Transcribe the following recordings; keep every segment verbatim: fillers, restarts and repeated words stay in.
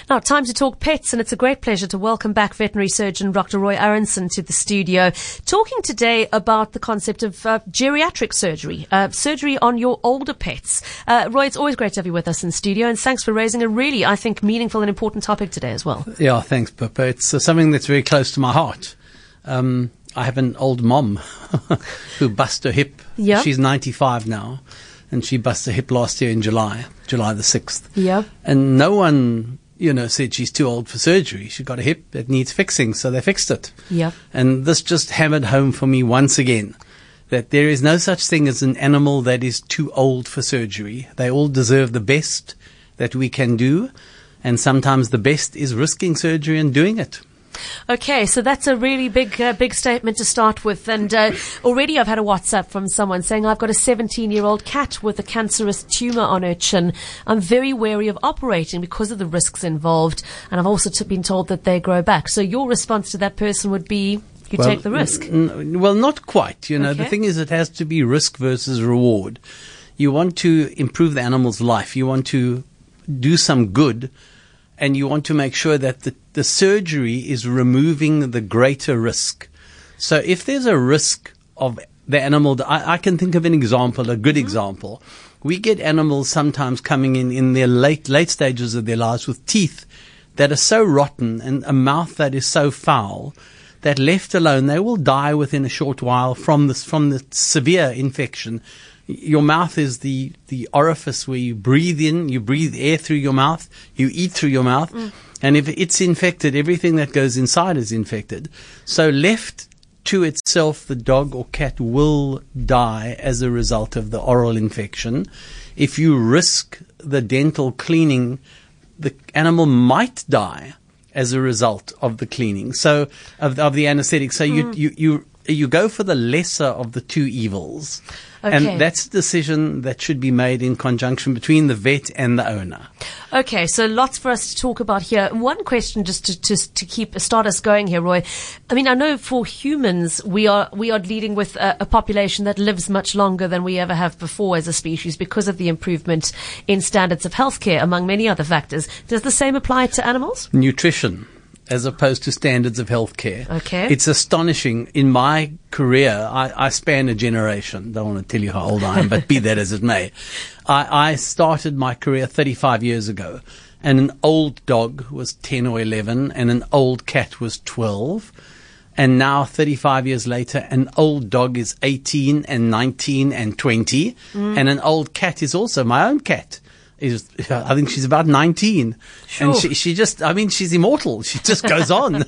Now, time to talk pets, and it's a great pleasure to welcome back veterinary surgeon Doctor Roy Arendse to the studio, talking today about the concept of uh, geriatric surgery, uh, surgery on your older pets. Uh, Roy, it's always great to have you with us in studio, and thanks for raising a really, I think, meaningful and important topic today as well. Yeah, thanks, Pippa. It's uh, something that's very close to my heart. Um, I have an old mom who bust her hip. Yeah. She's ninety-five now, and she bust her hip last year in July, July the sixth. Yeah. And no one, you know, said she's too old for surgery. She's got a hip that needs fixing, so they fixed it. Yeah. And this just hammered home for me once again that there is no such thing as an animal that is too old for surgery. They all deserve the best that we can do, and sometimes the best is risking surgery and doing it. Okay, so that's a really big, uh, big statement to start with. And uh, already I've had a WhatsApp from someone saying, I've got a seventeen-year-old cat with a cancerous tumor on her chin. I'm very wary of operating because of the risks involved. And I've also t- been told that they grow back. So your response to that person would be, you well, take the risk. N- well, not quite. You know, Okay. The thing is, it has to be risk versus reward. You want to improve the animal's life. You want to do some good. And you want to make sure that the, the surgery is removing the greater risk. So if there's a risk of the animal, I, I can think of an example, a good mm-hmm. example. We get animals sometimes coming in in their late, late stages of their lives with teeth that are so rotten and a mouth that is so foul that left alone, they will die within a short while from this, from the severe infection. Your mouth is the, the orifice where you breathe in, you breathe air through your mouth, you eat through your mouth, mm. and if it's infected, everything that goes inside is infected. So left to itself, the dog or cat will die as a result of the oral infection. If you risk the dental cleaning, the animal might die as a result of the cleaning, so of, of the anesthetic. So mm. you, you, you, you go for the lesser of the two evils. Okay. And that's a decision that should be made in conjunction between the vet and the owner. Okay, so lots for us to talk about here. One question just to, to, to keep start us going here, Roy. I mean, I know for humans, we are we are leading with a, a population that lives much longer than we ever have before as a species because of the improvement in standards of healthcare, among many other factors. Does the same apply to animals? Nutrition, as opposed to standards of healthcare. Okay. It's astonishing. In my career, I, I span a generation. Don't want to tell you how old I am, but be that as it may. I, I started my career thirty-five years ago, and an old dog was ten or eleven, and an old cat was twelve. And now, thirty-five years later, an old dog is eighteen and nineteen and twenty, mm. and an old cat is also my own cat. Is I think she's about nineteen, sure. and she she just I mean she's immortal. She just goes on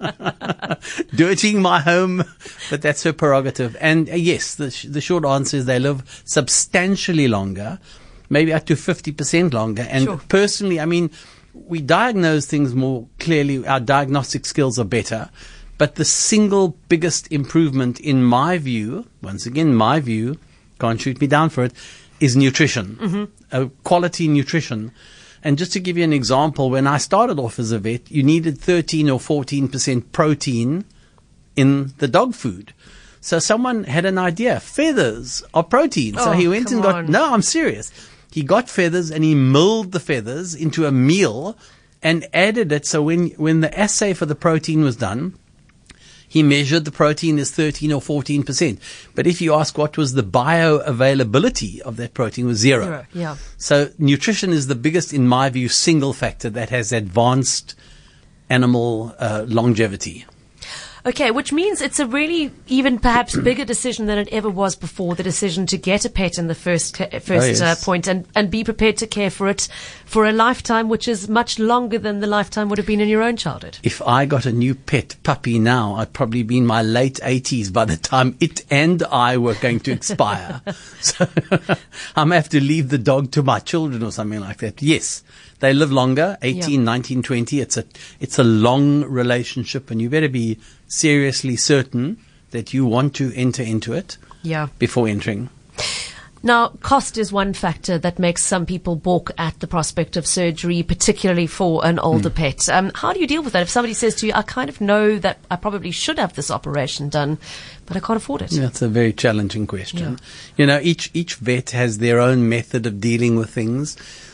dirtying my home, but that's her prerogative. And uh, yes, the sh- the short answer is they live substantially longer, maybe up to fifty percent longer. And sure. personally, I mean, we diagnose things more clearly. Our diagnostic skills are better, but the single biggest improvement, in my view, once again, my view, can't shoot me down for it, is nutrition, mm-hmm. uh, quality nutrition. And just to give you an example, when I started off as a vet, you needed thirteen or fourteen percent protein in the dog food. So someone had an idea, feathers are protein. So oh, he went and got, on. no, I'm serious. He got feathers and he milled the feathers into a meal and added it. So when, when the assay for the protein was done, he measured the protein as thirteen or fourteen percent. But if you ask what was the bioavailability of that protein, it was zero. Zero, yeah. So nutrition is the biggest, in my view, single factor that has advanced animal uh, longevity. Okay, which means it's a really even perhaps bigger decision than it ever was before, the decision to get a pet in the first ca- first Oh, yes. uh, point and, and be prepared to care for it for a lifetime, which is much longer than the lifetime would have been in your own childhood. If I got a new pet puppy now, I'd probably be in my late eighties by the time it and I were going to expire. So I'm going to have to leave the dog to my children or something like that. Yes, they live longer, eighteen, yeah. nineteen, twenty. It's a, it's a long relationship, and you better be seriously certain that you want to enter into it yeah. before entering. Now, cost is one factor that makes some people balk at the prospect of surgery, particularly for an older mm. pet. Um, how do you deal with that? If somebody says to you, I kind of know that I probably should have this operation done, but I can't afford it. That's a very challenging question. Yeah. You know, each, each vet has their own method of dealing with things.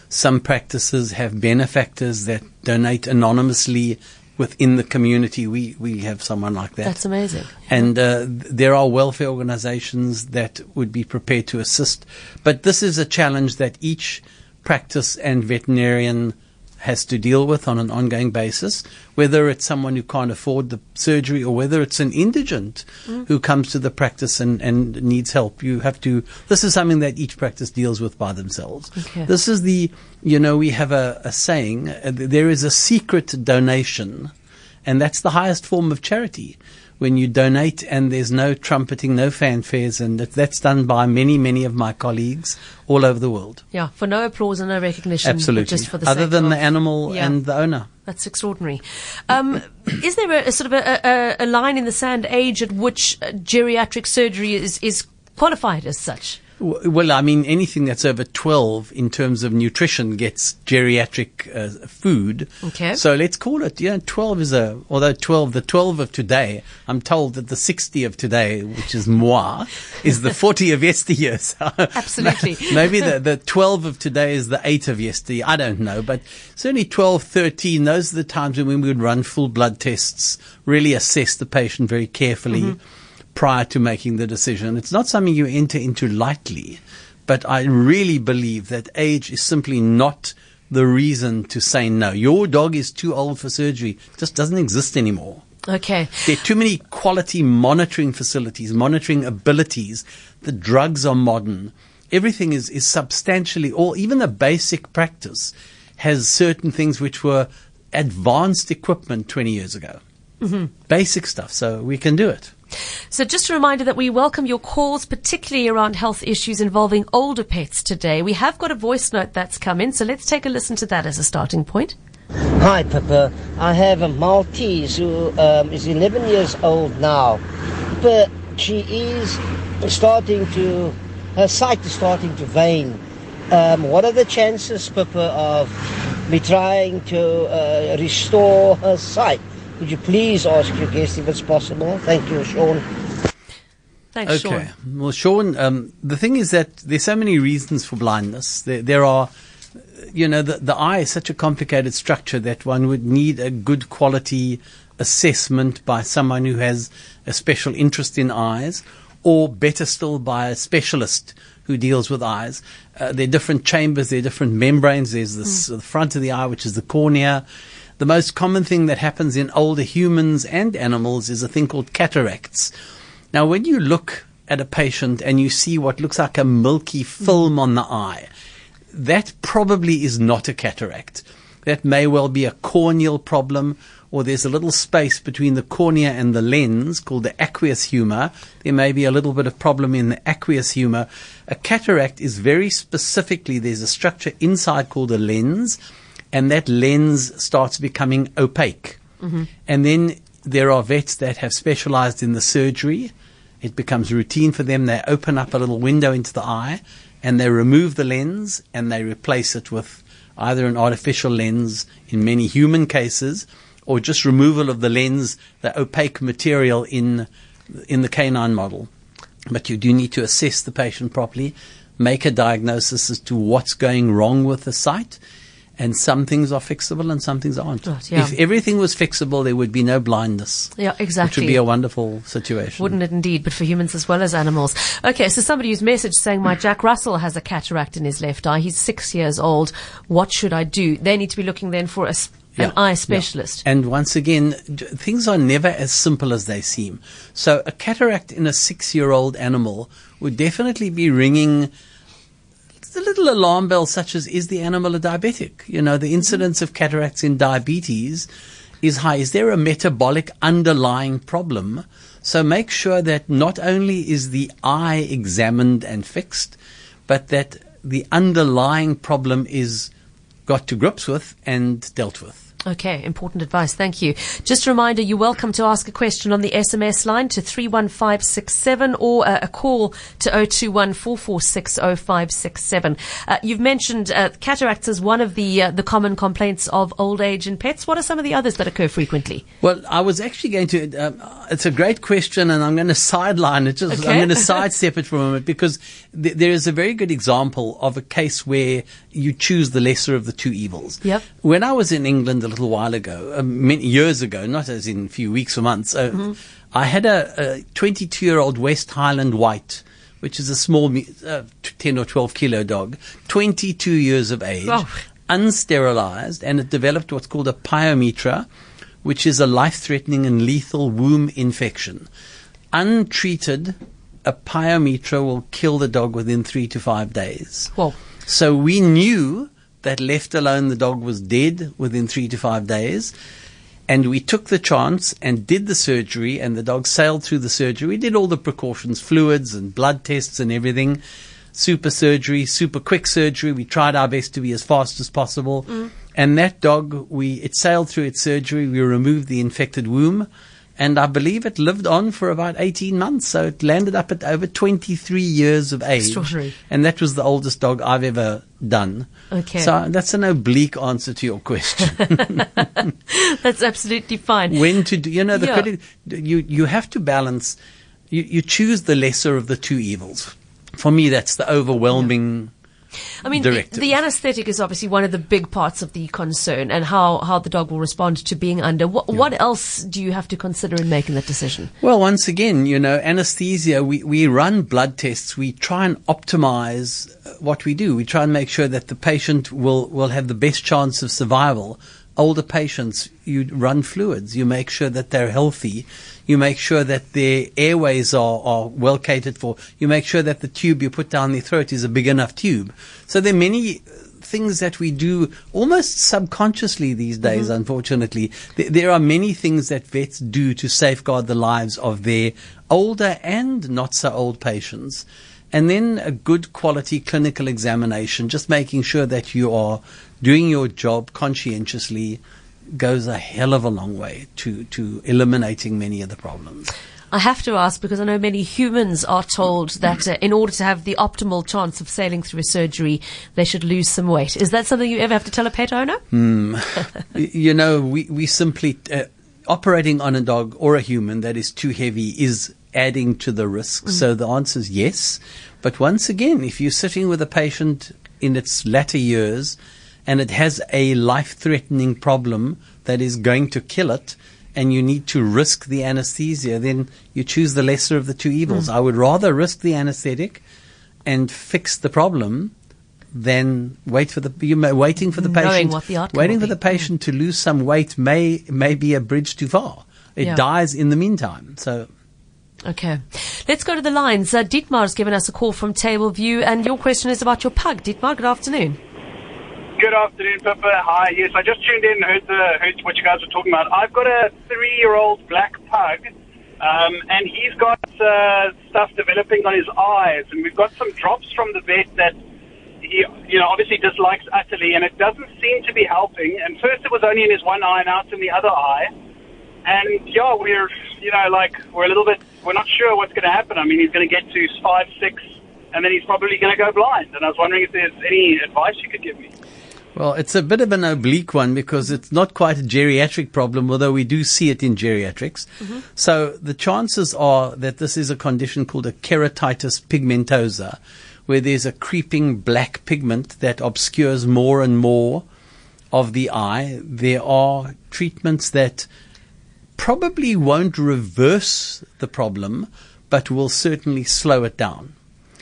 Some practices have benefactors that donate anonymously within the community. We, we have someone like that. That's amazing. And uh, there are welfare organizations that would be prepared to assist. But this is a challenge that each practice and veterinarian has to deal with on an ongoing basis, whether it's someone who can't afford the surgery or whether it's an indigent mm. who comes to the practice and, and needs help. You have to, this is something that each practice deals with by themselves. Okay. This is the, you know, we have a, a saying, uh, there is a secret donation, and that's the highest form of charity. When you donate and there's no trumpeting, no fanfares, and that, that's done by many, many of my colleagues all over the world. Yeah, for no applause and no recognition. Absolutely. But just for the Other sake than of, the animal yeah. and the owner. That's extraordinary. Um, is there a, a sort of a, a, a line in the sand age at which uh, geriatric surgery is, is qualified as such? Well, I mean, anything that's over twelve in terms of nutrition gets geriatric uh, food. Okay. So let's call it, yeah, twelve is a, although twelve, the twelve of today, I'm told that the sixty of today, which is moi, is the forty of yesteryear. So absolutely. Maybe the, the twelve of today is the eight of yesteryear. I don't know. But certainly twelve, thirteen, those are the times when we would run full blood tests, really assess the patient very carefully. Mm-hmm. Prior to making the decision. It's not something you enter into lightly, but I really believe that age is simply not the reason to say no. Your dog is too old for surgery. It just doesn't exist anymore. Okay. There are too many quality monitoring facilities, monitoring abilities. The drugs are modern. Everything is, is substantially, or even the basic practice has certain things which were advanced equipment twenty years ago. Mm-hmm. Basic stuff, so we can do it. So just a reminder that we welcome your calls, particularly around health issues involving older pets today. We have got a voice note that's come in, so let's take a listen to that as a starting point. Hi, Pippa. I have a Maltese who um, is eleven years old now, but she is starting to, her sight is starting to wane. Um, what are the chances, Pippa, of me trying to uh, restore her sight? Could you please ask your guest if it's possible? Thank you, Sean. Thanks, okay. Sean. Well, Sean, um, the thing is that there's so many reasons for blindness. There, there are, you know, the, the eye is such a complicated structure that one would need a good quality assessment by someone who has a special interest in eyes, or better still by a specialist who deals with eyes. Uh, there are different chambers, there are different membranes. There's this, mm. the front of the eye, which is the cornea. The most common thing that happens in older humans and animals is a thing called cataracts. Now, when you look at a patient and you see what looks like a milky film on the eye, that probably is not a cataract. That may well be a corneal problem, or there's a little space between the cornea and the lens called the aqueous humor. There may be a little bit of problem in the aqueous humor. A cataract is very specifically, there's a structure inside called a lens, and that lens starts becoming opaque. Mm-hmm. And then there are vets that have specialized in the surgery. It becomes routine for them. They open up a little window into the eye and they remove the lens and they replace it with either an artificial lens in many human cases, or just removal of the lens, the opaque material in, in the canine model. But you do need to assess the patient properly, make a diagnosis as to what's going wrong with the sight. And some things are fixable and some things aren't. Right, yeah. If everything was fixable, there would be no blindness. Yeah, exactly. Which would be a wonderful situation. Wouldn't it indeed, but for humans as well as animals. Okay, so somebody who's messaged saying, my Jack Russell has a cataract in his left eye. He's six years old. What should I do? They need to be looking then for a, an yeah, eye specialist. Yeah. And once again, things are never as simple as they seem. So a cataract in a six-year-old animal would definitely be ringing a little alarm bell, such as, is the animal a diabetic? You know, the incidence of cataracts in diabetes is high. Is there a metabolic underlying problem? So make sure that not only is the eye examined and fixed, but that the underlying problem is got to grips with and dealt with. Okay, important advice. Thank you. Just a reminder, you're welcome to ask a question on the S M S line to three one five six seven or uh, a call to zero two one four four six zero five six seven. Uh, you've mentioned uh, cataracts as one of the uh, the common complaints of old age in pets. What are some of the others that occur frequently? Well, I was actually going to, uh, it's a great question, and I'm going to sideline it. Just, Okay. I'm going to sidestep it for a moment, because th- there is a very good example of a case where you choose the lesser of the two evils. Yep. When I was in England a little while ago, uh, many years ago, not as in a few weeks or months, uh, mm-hmm. I had a twenty-two-year-old West Highland White, which is a small me- uh, ten or twelve kilo dog, twenty-two years of age, Oh. unsterilized, and it developed what's called a pyometra, which is a life-threatening and lethal womb infection. Untreated, a pyometra will kill the dog within three to five days. Whoa. So we knew that left alone the dog was dead within three to five days. And we took the chance and did the surgery, and the dog sailed through the surgery. We did all the precautions, fluids and blood tests and everything. Super surgery, super quick surgery. We tried our best to be as fast as possible. Mm. And that dog, we it sailed through its surgery. We removed the infected womb. And I believe it lived on for about eighteen months. So it landed up at over twenty-three years of age. Extraordinary. And that was the oldest dog I've ever done. Okay. So that's an oblique answer to your question. That's absolutely fine. When to do, you know, the Yeah. criti- you, you have to balance, you, you choose the lesser of the two evils. For me, that's the overwhelming I mean, the, directive. the anesthetic is obviously one of the big parts of the concern, and how, how the dog will respond to being under. What, Yeah. what else do you have to consider in making that decision? Well, once again, you know, anesthesia, we, we run blood tests. We try and optimize what we do. We try and make sure that the patient will, will have the best chance of survival. Older patients, you run fluids. You make sure that they're healthy. You make sure that their airways are, are well catered for. You make sure that the tube you put down their throat is a big enough tube. So there are many things that we do almost subconsciously these days, mm-hmm. unfortunately. There, there are many things that vets do to safeguard the lives of their older and not so old patients. And then a good quality clinical examination, just making sure that you are doing your job conscientiously, goes a hell of a long way to, to eliminating many of the problems. I have to ask, because I know many humans are told that uh, in order to have the optimal chance of sailing through a surgery, they should lose some weight. Is that something you ever have to tell a pet owner? Mm. You know, we, we simply, uh, operating on a dog or a human that is too heavy is adding to the risk. Mm. So the answer is yes. But once again, if you're sitting with a patient in its latter years and it has a life-threatening problem that is going to kill it, and you need to risk the anesthesia, then you choose the lesser of the two evils. Mm. I would rather risk the anesthetic and fix the problem than wait for the you may, waiting for the Knowing patient. what the outcome waiting will for the be. patient to lose some weight may may be a bridge too far. It Yeah. dies in the meantime. So. Okay. Let's go to the lines. Uh, Dietmar's given us a call from Tableview, and your question is about your pug. Dietmar, good afternoon. Good afternoon, Pippa. Hi. Yes, I just tuned in and heard, the, heard what you guys were talking about. I've got a three-year-old black pug, um, and he's got uh, stuff developing on his eyes, and we've got some drops from the vet that he, you know, obviously dislikes utterly, and it doesn't seem to be helping. And first it was only in his one eye, now it's in the other eye. And, yeah, we're, you know, like, we're a little bit, we're not sure what's going to happen. I mean, he's going to get to five, six, and then he's probably going to go blind. And I was wondering if there's any advice you could give me. Well, it's a bit of an oblique one because it's not quite a geriatric problem, although we do see it in geriatrics. Mm-hmm. So the chances are that this is a condition called a keratitis pigmentosa, where there's a creeping black pigment that obscures more and more of the eye. There are treatments that probably won't reverse the problem, but will certainly slow it down.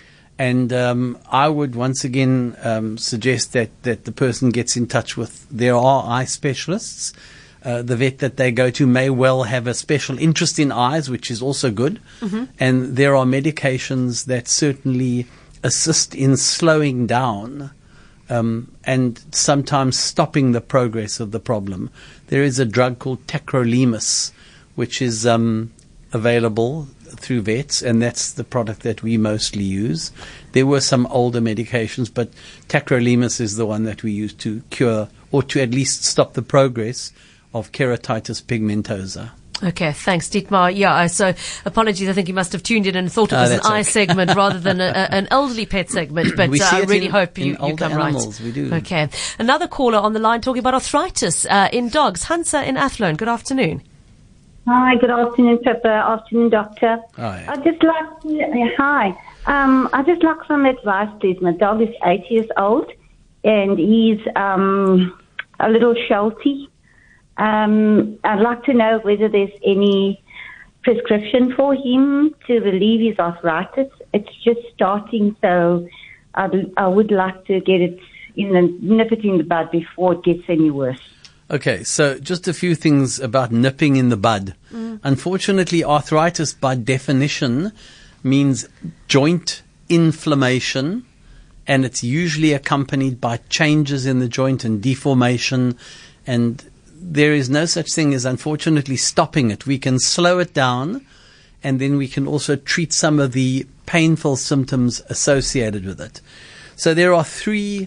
And um, I would once again um, suggest that, that the person gets in touch with, there are eye specialists. Uh, the vet that they go to may well have a special interest in eyes, which is also good. Mm-hmm. And there are medications that certainly assist in slowing down um, and sometimes stopping the progress of the problem. There is a drug called tacrolimus, which is um, available through vets, and that's the product that we mostly use. There were some older medications, but tacrolimus is the one that we use to cure or to at least stop the progress of keratitis pigmentosa. Okay, thanks, Dietmar. Yeah, uh, so apologies. I think you must have tuned in and thought it Oh, was an that's eye okay. segment rather than a, a, an elderly pet segment. But We uh, see I it really in- hope in you, you older come animals, right. we do. Okay. Another caller on the line talking about arthritis uh, in dogs. Hansa in Athlone. Good afternoon. Hi, good afternoon, Pippa. Afternoon, Doctor. Hi. I'd just like to, uh, hi. Um, I'd just like some advice, please. My dog is eight years old, and he's um, a little shelty. Um, I'd like to know whether there's any prescription for him to relieve his arthritis. It's just starting, so I'd, I would like to get it in the, nip it in the bud before it gets any worse. Okay, so just a few things about nipping in the bud. Mm. Unfortunately, arthritis by definition means joint inflammation, and it's usually accompanied by changes in the joint and deformation, and there is no such thing as, unfortunately, stopping it. We can slow it down, and then we can also treat some of the painful symptoms associated with it. So there are three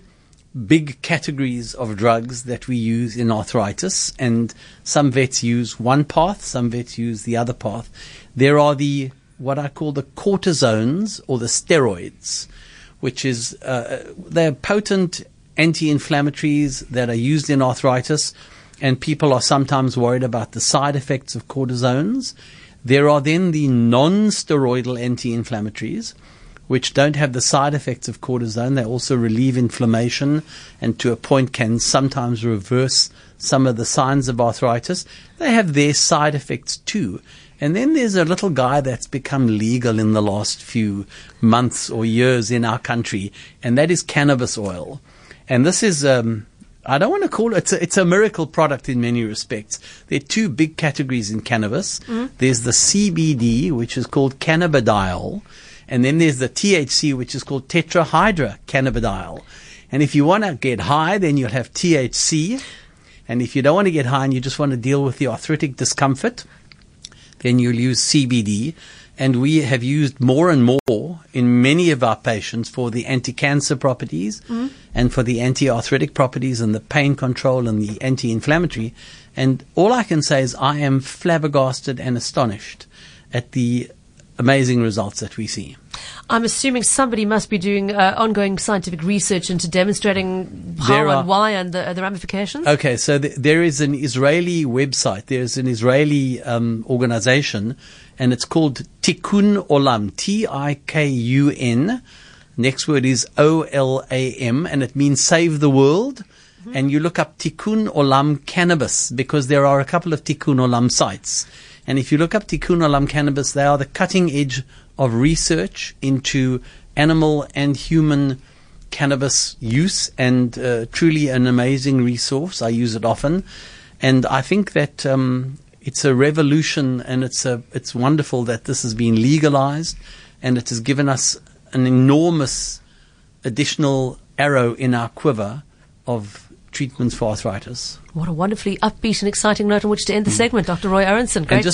big categories of drugs that we use in arthritis, and some vets use one path, some vets use the other path. There are the, what I call the cortisones or the steroids, which is, uh, they're potent anti-inflammatories that are used in arthritis, and people are sometimes worried about the side effects of cortisones. There are then the non-steroidal anti-inflammatories, which don't have the side effects of cortisone. They also relieve inflammation and to a point can sometimes reverse some of the signs of arthritis. They have their side effects too. And then there's a little guy that's become legal in the last few months or years in our country, and that is cannabis oil. And this is, um, I don't want to call it, it's a, it's a miracle product in many respects. There are two big categories in cannabis. Mm-hmm. There's the C B D, which is called cannabidiol, and then there's the T H C, which is called tetrahydrocannabidiol. And if you want to get high, then you'll have T H C. And if you don't want to get high and you just want to deal with the arthritic discomfort, then you'll use C B D. And we have used more and more in many of our patients for the anti-cancer properties mm-hmm. and for the anti-arthritic properties and the pain control and the anti-inflammatory. And all I can say is I am flabbergasted and astonished at the amazing results that we see. I'm assuming somebody must be doing uh, ongoing scientific research into demonstrating how There are- and why and the, uh, the ramifications. Okay, so th- there is an Israeli website. There's an Israeli um, organization, and it's called Tikkun Olam, T I K U N. Next word is O L A M, and it means save the world. Mm-hmm. And you look up Tikkun Olam Cannabis, because there are a couple of Tikkun Olam sites. And if you look up Tikkun Olam Cannabis, they are the cutting edge of research into animal and human cannabis use, and uh, truly an amazing resource. I use it often, and I think that um, it's a revolution, and it's a it's wonderful that this has been legalized, and it has given us an enormous additional arrow in our quiver of treatments for arthritis. What a wonderfully upbeat and exciting note on which to end the segment, Doctor Roy Aronson. Great. And just